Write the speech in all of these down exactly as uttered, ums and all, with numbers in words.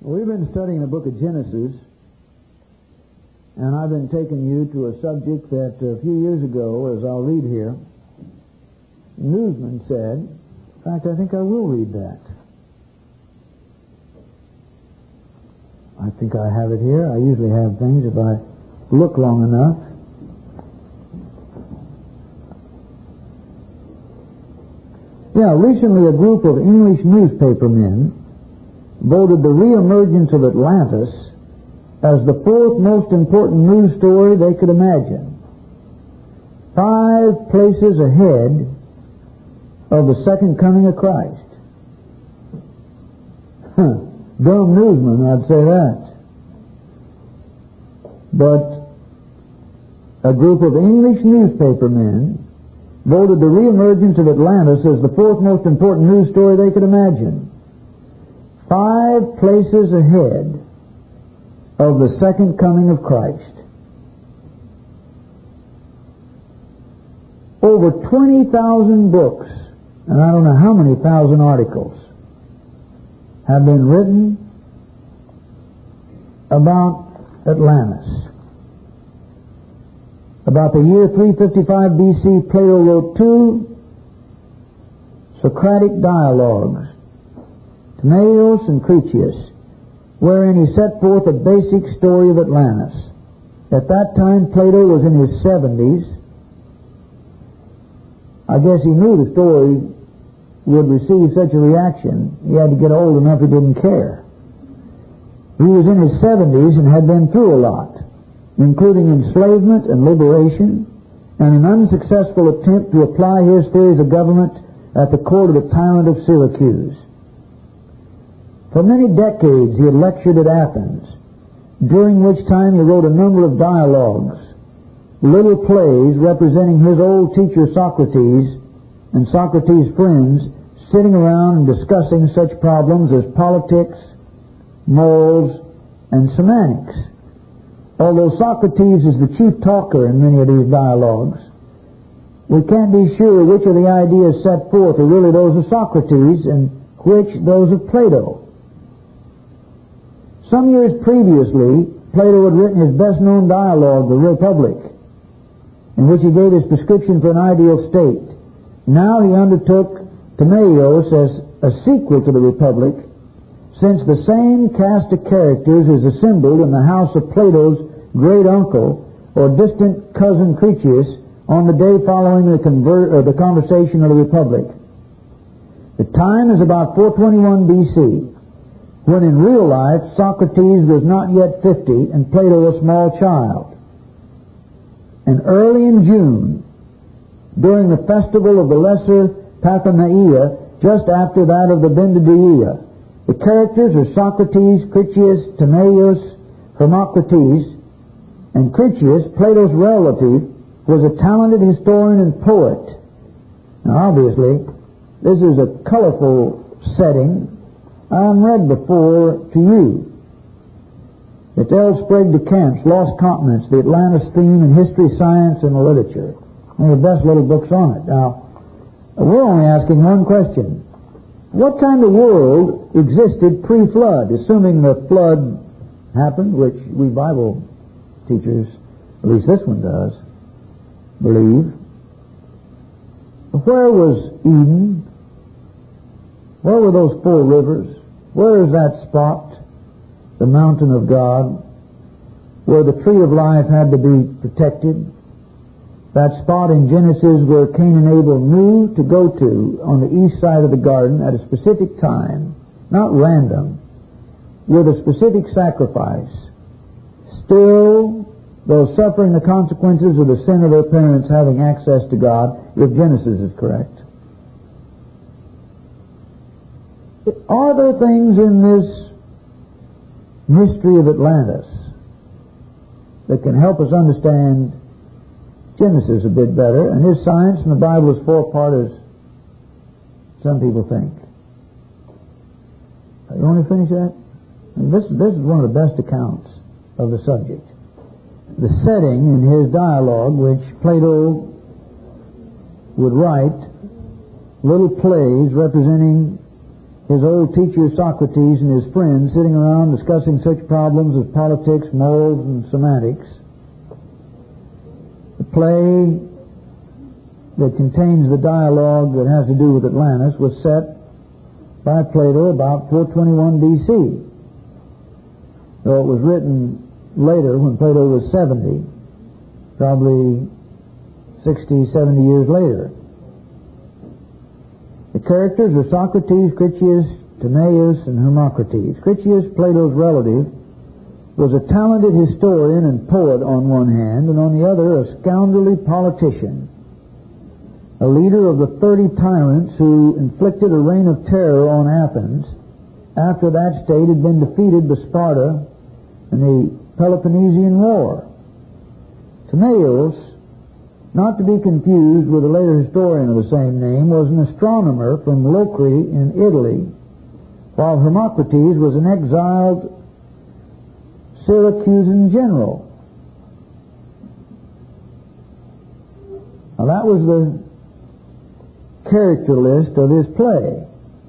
We've been studying the book of Genesis, and I've been taking you to a subject that a few years ago, as I'll read here, Newsman said, in fact, I think I will read that. I think I have it here. I usually have things if I look long enough. Yeah, recently a group of English newspaper men voted the reemergence of Atlantis as the fourth most important news story they could imagine. Five places ahead of the second coming of Christ. Huh. Dumb newsman, I'd say that. But a group of English newspaper men voted the reemergence of Atlantis as the fourth most important news story they could imagine. Five places ahead of the second coming of Christ. Over twenty thousand books, and I don't know how many thousand articles, have been written about Atlantis. About the year three fifty-five B C, Plato wrote two Socratic dialogues, Timaeus and Critias, wherein he set forth a basic story of Atlantis. At that time, Plato was in his seventies. I guess he knew the story would receive such a reaction. He had to get old enough he didn't care. He was in his seventies and had been through a lot, including enslavement and liberation, and an unsuccessful attempt to apply his theories of government at the court of the tyrant of Syracuse. For many decades he had lectured at Athens, during which time he wrote a number of dialogues, little plays representing his old teacher Socrates and Socrates' friends sitting around and discussing such problems as politics, morals, and semantics. Although Socrates is the chief talker in many of these dialogues, we can't be sure which of the ideas set forth are really those of Socrates and which those of Plato. Some years previously, Plato had written his best-known dialogue, The Republic, in which he gave his prescription for an ideal state. Now he undertook Timaeus as a sequel to The Republic, since the same cast of characters is assembled in the house of Plato's great uncle or distant cousin Critias on the day following the, conver- or the conversation of the Republic. The time is about four twenty-one B C, when in real life Socrates was not yet fifty and Plato a small child. And early in June, during the festival of the Lesser Pathanaia, just after that of the Bendidia, the characters are Socrates, Critias, Timaeus, Hermocrates, and Critias, Plato's relative, was a talented historian and poet. Now obviously, this is a colorful setting I've read before to you. It's L. Sprague de Camp's Lost Continents, the Atlantis Theme in History, Science, and Literature. One of the best little books on it. Now, we're only asking one question. What kind of world existed pre-flood, assuming the flood happened, which we Bible teachers, at least this one does, believe? Where was Eden? Where were those four rivers? Where is that spot, the mountain of God, where the tree of life had to be protected? That spot in Genesis where Cain and Abel knew to go to on the east side of the garden at a specific time, not random, with a specific sacrifice. Still, though suffering the consequences of the sin of their parents having access to God, if Genesis is correct. Are there things in this mystery of Atlantis that can help us understand Genesis a bit better, and his science and the Bible as four-part as some people think? You want to finish that? This, this is one of the best accounts of the subject. The setting in his dialogue, which Plato would write little plays representing his old teacher Socrates and his friends sitting around discussing such problems as politics, morals, and semantics. The play that contains the dialogue that has to do with Atlantis was set by Plato about four twenty-one B C, though it was written later when Plato was seventy, probably sixty, seventy years later. The characters are Socrates, Critias, Timaeus, and Hermocrates. Critias, Plato's relative, was a talented historian and poet on one hand, and on the other a scoundrelly politician, a leader of the thirty tyrants who inflicted a reign of terror on Athens after that state had been defeated by Sparta in the Peloponnesian War. Timaeus, not to be confused with a later historian of the same name, was an astronomer from Locri in Italy, while Hermocrates was an exiled Syracusan general. Now that was the character list of his play.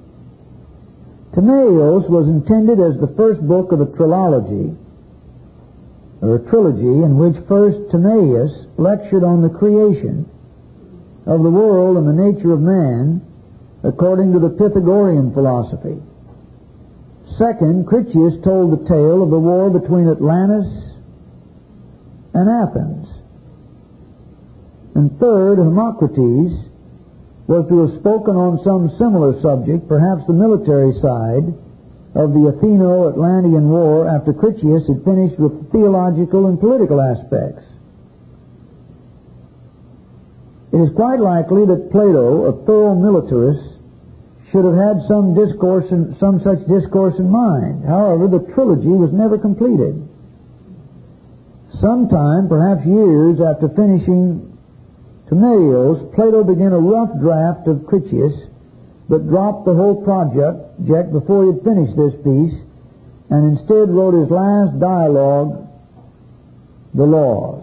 Timaeus was intended as the first book of a trilogy, or a trilogy, in which first Timaeus lectured on the creation of the world and the nature of man according to the Pythagorean philosophy. Second, Critias told the tale of the war between Atlantis and Athens. And third, Hermocrates was to have spoken on some similar subject, perhaps the military side of the Atheno-Atlantean War, after Critias had finished with the theological and political aspects. It is quite likely that Plato, a thorough militarist, should have had some discourse in, some such discourse in mind. However, the trilogy was never completed. Sometime, perhaps years after finishing Timaeus, Plato began a rough draft of Critias, but dropped the whole project before he had finished this piece, and instead wrote his last dialogue, The Laws.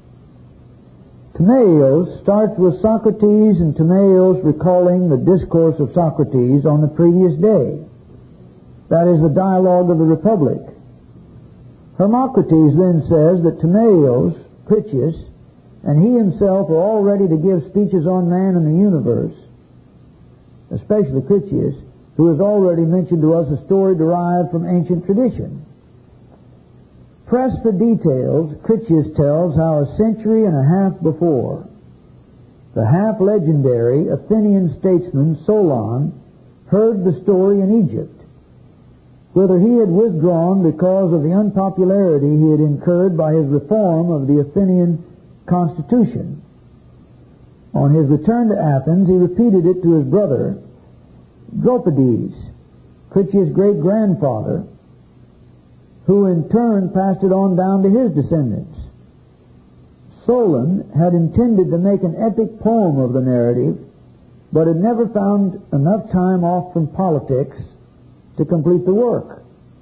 Timaeus starts with Socrates and Timaeus recalling the discourse of Socrates on the previous day. That is the dialogue of the Republic. Hermocrates then says that Timaeus, Critias, and he himself are all ready to give speeches on man and the universe, especially Critias, who has already mentioned to us a story derived from ancient tradition. Pressed for details, Critias tells how a century and a half before, the half-legendary Athenian statesman Solon heard the story in Egypt, whither he had withdrawn because of the unpopularity he had incurred by his reform of the Athenian constitution. On his return to Athens, he repeated it to his brother, Dropides, Critias' great-grandfather, who in turn passed it on down to his descendants. Solon had intended to make an epic poem of the narrative, but had never found enough time off from politics to complete the work.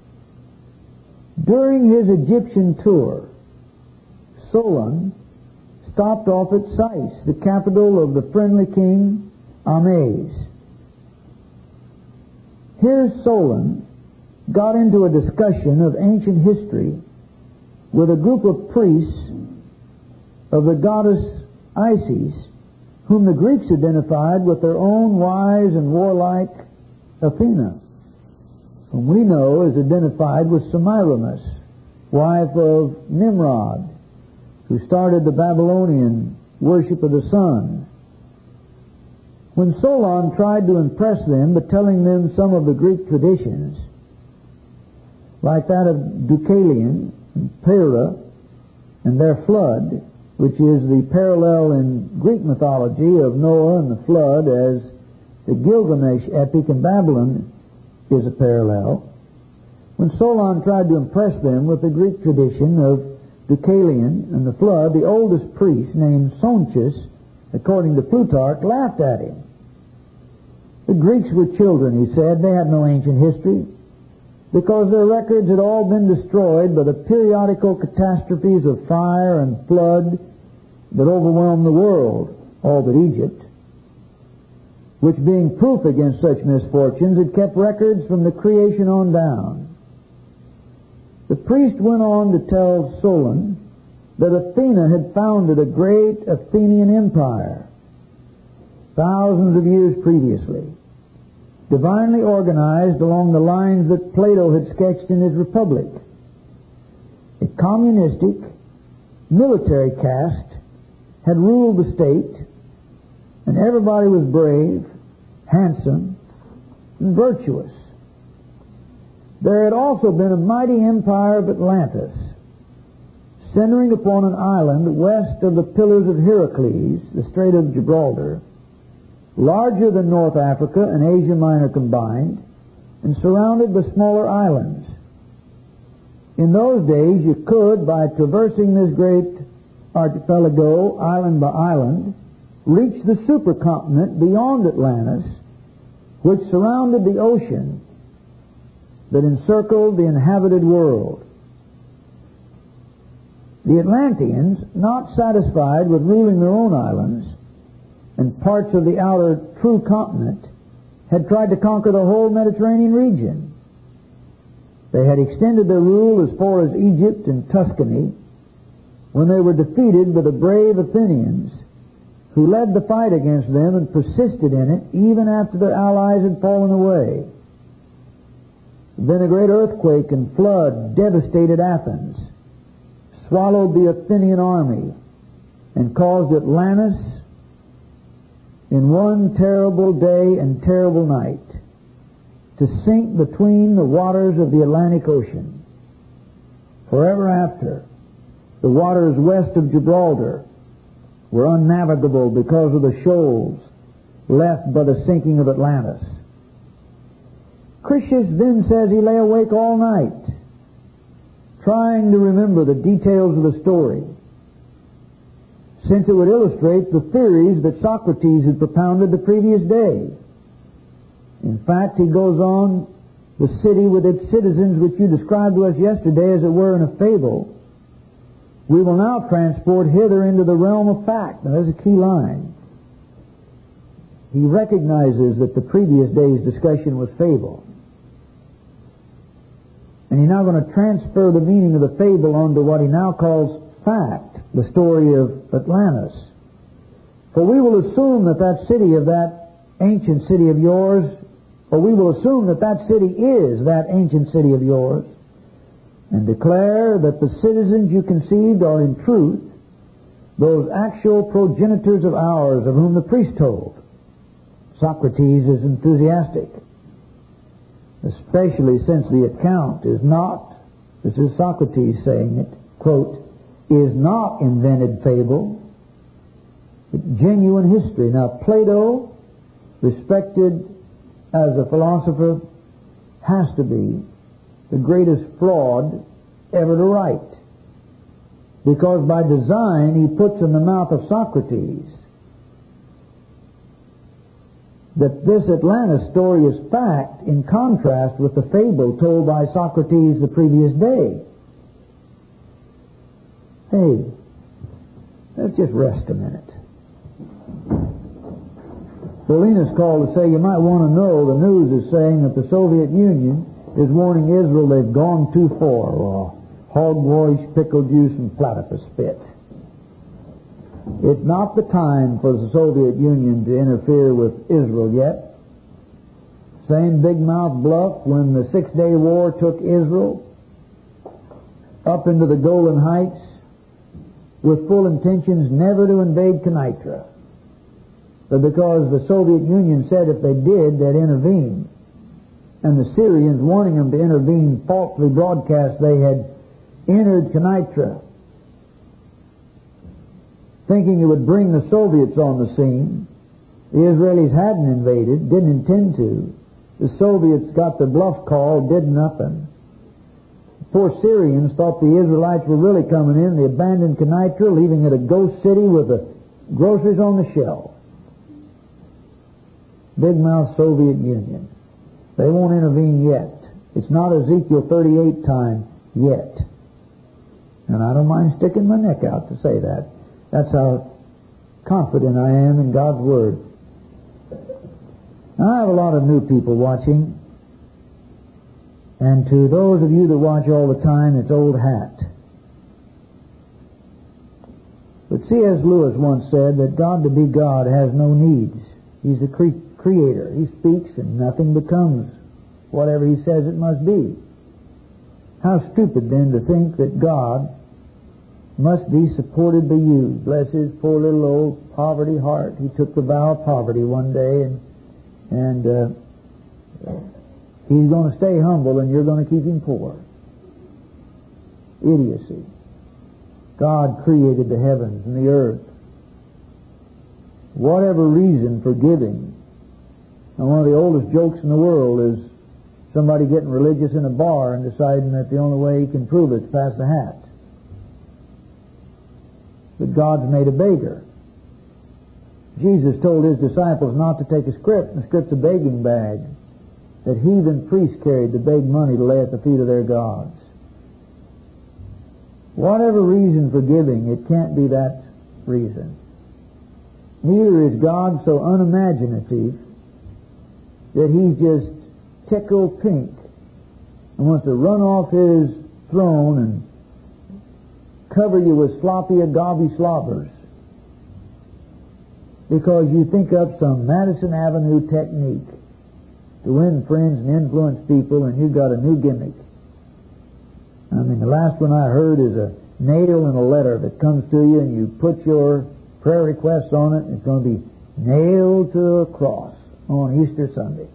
During his Egyptian tour, Solon stopped off at Sais, the capital of the friendly king Ahmes. Here Solon got into a discussion of ancient history with a group of priests of the goddess Isis, whom the Greeks identified with their own wise and warlike Athena, whom we know is identified with Semiramis, wife of Nimrod, who started the Babylonian worship of the sun. When Solon tried to impress them by telling them some of the Greek traditions, like that of Deucalion and Pyrrha and their flood, which is the parallel in Greek mythology of Noah and the flood, as the Gilgamesh epic in Babylon is a parallel. When Solon tried to impress them with the Greek tradition of Deucalion and the flood, the oldest priest, named Sonchus, according to Plutarch, laughed at him. The Greeks were children, he said. They had no ancient history, because their records had all been destroyed by the periodical catastrophes of fire and flood that overwhelmed the world, all but Egypt. which being proof against such misfortunes, had kept records from the creation on down. The priest went on to tell Solon that Athena had founded a great Athenian empire thousands of years previously, divinely organized along the lines that Plato had sketched in his Republic. A communistic, military caste had ruled the state, and everybody was brave, handsome, and virtuous. There had also been a mighty empire of Atlantis, centering upon an island west of the Pillars of Heracles, the Strait of Gibraltar, larger than North Africa and Asia Minor combined, and surrounded by smaller islands. In those days you could, by traversing this great archipelago, island by island, reach the supercontinent beyond Atlantis, which surrounded the ocean that encircled the inhabited world. The Atlanteans, not satisfied with ruling their own islands and parts of the outer true continent, had tried to conquer the whole Mediterranean region. They had extended their rule as far as Egypt and Tuscany, when they were defeated by the brave Athenians, who led the fight against them and persisted in it even after their allies had fallen away. Then a great earthquake and flood devastated Athens, swallowed the Athenian army, and caused Atlantis, in one terrible day and terrible night, to sink between the waters of the Atlantic Ocean. Forever after, the waters west of Gibraltar were unnavigable because of the shoals left by the sinking of Atlantis. Critias then says he lay awake all night, trying to remember the details of the story, since it would illustrate the theories that Socrates had propounded the previous day. In fact, he goes on, the city with its citizens, which you described to us yesterday as it were in a fable, we will now transport hither into the realm of fact. Now, there's a key line. He recognizes that the previous day's discussion was fable. And he's now going to transfer the meaning of the fable onto what he now calls fact, the story of Atlantis. For we will assume that that city of that ancient city of yours, or we will assume that that city is that ancient city of yours, and declare that the citizens you conceived are in truth those actual progenitors of ours of whom the priest told. Socrates is enthusiastic, especially since the account is not, this is Socrates saying it, quote, is not invented fable, but genuine history. Now, Plato, respected as a philosopher, has to be the greatest fraud ever to write, because by design he puts in the mouth of Socrates that this Atlantis story is fact, in contrast with the fable told by Socrates the previous day. Hey, let's just rest a minute. Paulinus called to say you might want to know the news is saying that the Soviet Union is warning Israel they've gone too far. Well, hogwash, pickle juice, and platypus spit. It's not the time for the Soviet Union to interfere with Israel yet. Same big mouth bluff when the Six-Day War took Israel up into the Golan Heights with full intentions never to invade Kenitra. But because the Soviet Union said if they did, they'd intervene, and the Syrians, warning them to intervene, falsely broadcast they had entered Kenitra, thinking it would bring the Soviets on the scene. The Israelis hadn't invaded, didn't intend to. The Soviets got their bluff call, did nothing. The poor Syrians thought the Israelites were really coming in. They abandoned Kenitra, leaving it a ghost city with the groceries on the shelf. Big mouth Soviet Union. They won't intervene yet. It's not Ezekiel thirty-eight time yet. And I don't mind sticking my neck out to say that. That's how confident I am in God's Word. Now, I have a lot of new people watching, and to those of you that watch all the time, it's old hat. But C S Lewis once said that God to be God has no needs. He's the cre- creator. He speaks and nothing becomes whatever He says it must be. How stupid then to think that God must be supported by you. Bless his poor little old poverty heart. He took the vow of poverty one day, and and uh, he's going to stay humble, and you're going to keep him poor. Idiocy. God created the heavens and the earth. Whatever reason for giving. And one of the oldest jokes in the world is somebody getting religious in a bar and deciding that the only way he can prove it is pass the hat. That God's made a beggar. Jesus told His disciples not to take a scrip, and a scrip's a begging bag that heathen priests carried to beg money to lay at the feet of their gods. Whatever reason for giving, it can't be that reason. Neither is God so unimaginative that He's just tickled pink and wants to run off His throne and cover you with sloppy agave slobbers because you think up some Madison Avenue technique to win friends and influence people, and you've got a new gimmick. I mean, the last one I heard is a nail in a letter that comes to you, and you put your prayer requests on it, and it's going to be nailed to a cross on Easter Sunday.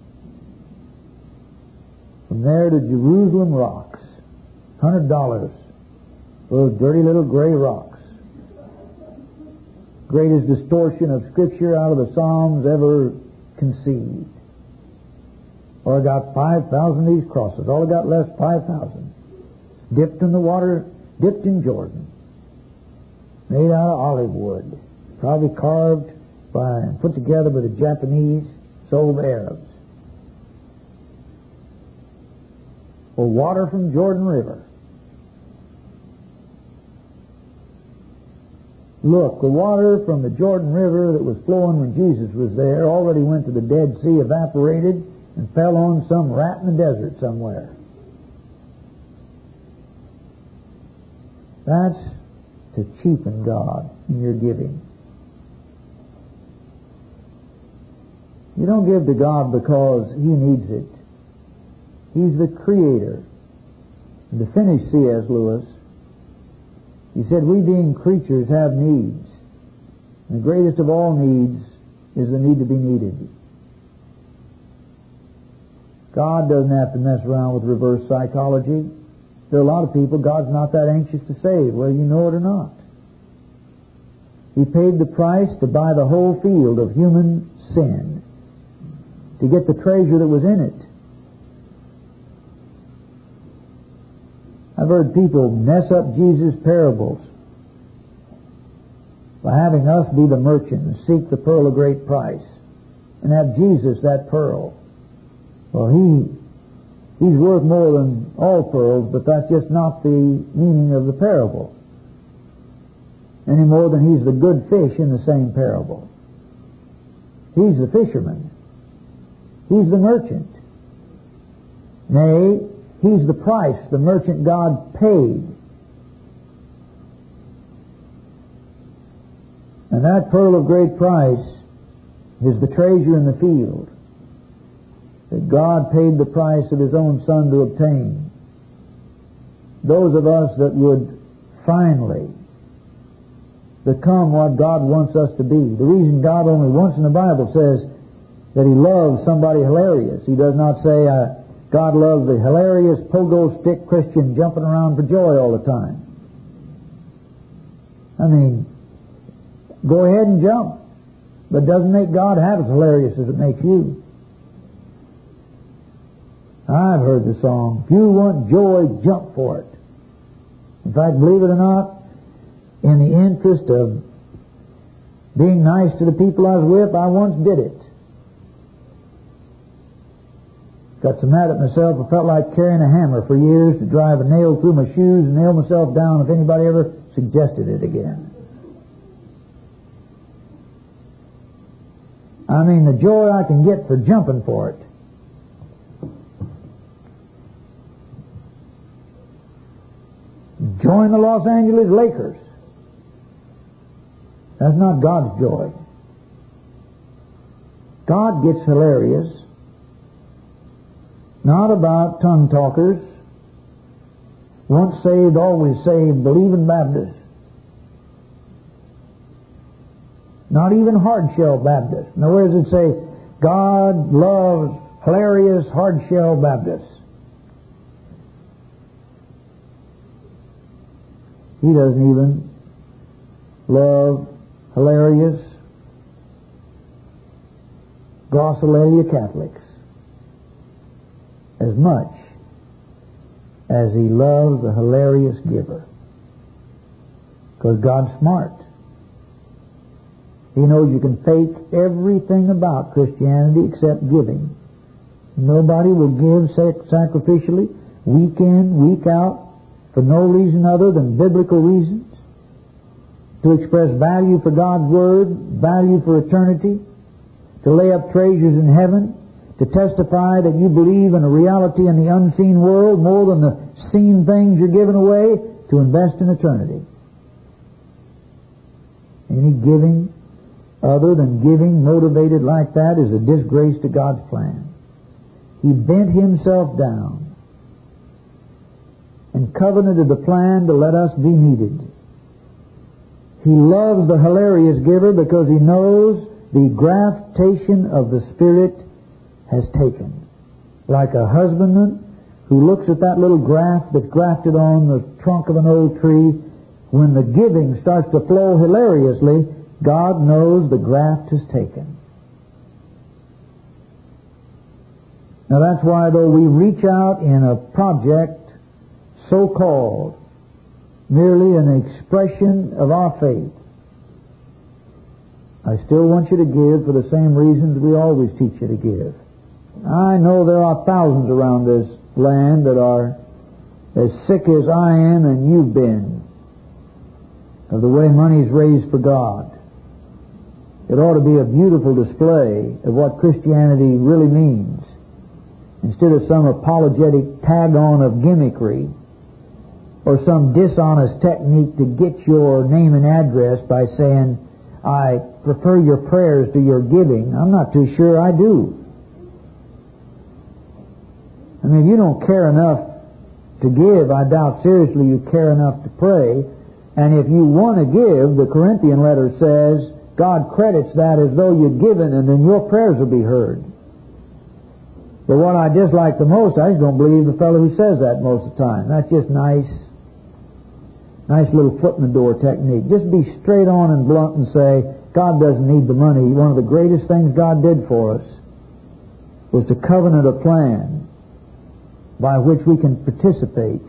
From there to Jerusalem rocks, one hundred dollars. Those dirty little gray rocks. Greatest distortion of Scripture out of the Psalms ever conceived. Or I got five thousand of these crosses. All I got left, five thousand. Dipped in the water, dipped in Jordan. Made out of olive wood. Probably carved by and put together by the Japanese, sold to Arabs. Or water from Jordan River. Look, the water from the Jordan River that was flowing when Jesus was there already went to the Dead Sea, evaporated, and fell on some rat in the desert somewhere. That's to cheapen God in your giving. You don't give to God because He needs it. He's the Creator. And to finish C S Lewis, he said, we being creatures have needs. And the greatest of all needs is the need to be needed. God doesn't have to mess around with reverse psychology. There are a lot of people God's not that anxious to save, whether you know it or not. He paid the price to buy the whole field of human sin, to get the treasure that was in it. I've heard people mess up Jesus' parables by having us be the merchant and seek the pearl of great price and have Jesus that pearl. Well, he he's worth more than all pearls, but that's just not the meaning of the parable. Any more than he's the good fish in the same parable. He's the fisherman. He's the merchant. Nay, He's the price the merchant God paid. And that pearl of great price is the treasure in the field that God paid the price of His own Son to obtain. Those of us that would finally become what God wants us to be. The reason God only once in the Bible says that He loves somebody hilarious. He does not say, uh, God loves the hilarious pogo stick Christian jumping around for joy all the time. I mean, go ahead and jump, but it doesn't make God half as hilarious as it makes you. I've heard the song, if you want joy, jump for it. In fact, believe it or not, in the interest of being nice to the people I was with, I once did it. Got so mad at myself, I felt like carrying a hammer for years to drive a nail through my shoes and nail myself down if anybody ever suggested it again. I mean, the joy I can get for jumping for it. Join the Los Angeles Lakers. That's not God's joy. God gets hilarious, not about tongue talkers, once saved, always saved, believing Baptists. Not even hard-shell Baptists. Nowhere does it say, God loves hilarious hard-shell Baptists. He doesn't even love hilarious glossolalia Catholics as much as He loves the hilarious giver. Because God's smart. He knows you can fake everything about Christianity except giving. Nobody will give sacrificially week in, week out, for no reason other than biblical reasons, to express value for God's Word, value for eternity, to lay up treasures in heaven, to testify that you believe in a reality in the unseen world more than the seen things you're giving away, to invest in eternity. Any giving other than giving motivated like that is a disgrace to God's plan. He bent Himself down and covenanted the plan to let us be needed. He loves the hilarious giver because He knows the graftation of the Spirit has taken. Like a husbandman who looks at that little graft that's grafted on the trunk of an old tree, when the giving starts to flow hilariously, God knows the graft has taken. Now that's why, though we reach out in a project so-called merely an expression of our faith, I still want you to give for the same reasons we always teach you to give. I know there are thousands around this land that are as sick as I am and you've been of the way money's raised for God. It ought to be a beautiful display of what Christianity really means, instead of some apologetic tag-on of gimmickry or some dishonest technique to get your name and address by saying, I prefer your prayers to your giving. I'm not too sure I do. I mean, if you don't care enough to give, I doubt seriously you care enough to pray. And if you want to give, the Corinthian letter says, God credits that as though you'd given, and then your prayers will be heard. But what I dislike the most, I just don't believe the fellow who says that most of the time. That's just nice, nice little foot in the door technique. Just be straight on and blunt and say, God doesn't need the money. One of the greatest things God did for us was to covenant a plan by which we can participate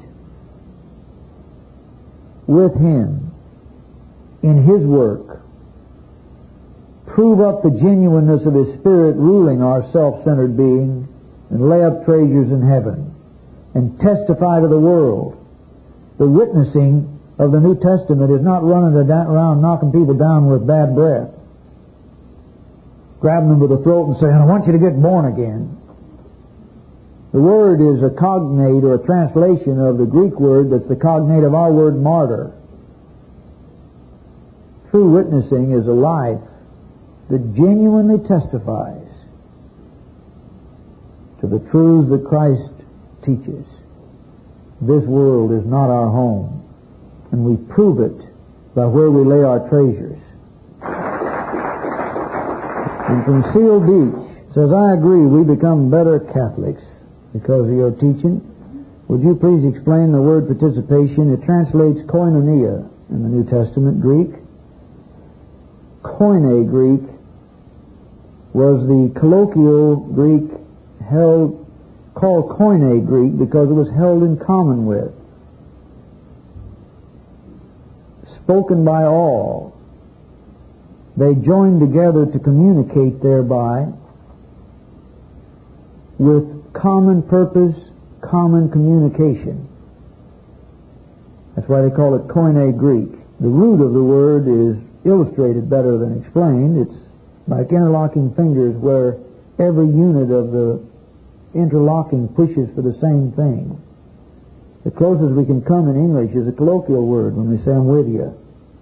with Him in His work, prove up the genuineness of His Spirit ruling our self-centered being, and lay up treasures in heaven, and testify to the world. The witnessing of the New Testament is not running around knocking people down with bad breath, grabbing them by the throat and saying, I want you to get born again. The word is a cognate or a translation of the Greek word that's the cognate of our word martyr. True witnessing is a life that genuinely testifies to the truths that Christ teaches. This world is not our home, and we prove it by where we lay our treasures. And from Seal Beach says, I agree, we become better Catholics because of your teaching. Would you please explain the word participation? It translates koinonia in the New Testament Greek. Koine Greek was the colloquial Greek held, called Koine Greek because it was held in common with, spoken by all. They joined together to communicate thereby with common purpose, common communication. That's why they call it Koine Greek. The root of the word is illustrated better than explained. It's like interlocking fingers where every unit of the interlocking pushes for the same thing. The closest we can come in English is a colloquial word when we say I'm with you.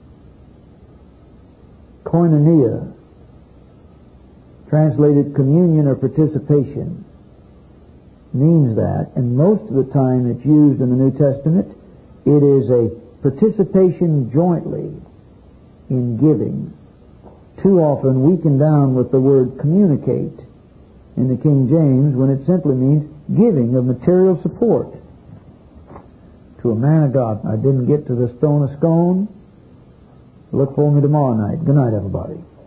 Koinonia, translated communion or participation, means that, and most of the time it's used in the New Testament, it is a participation jointly in giving. Too often weakened down with the word communicate in the King James when it simply means giving of material support to a man of God. I didn't get to the stone of scone. Look for me tomorrow night. Good night, everybody.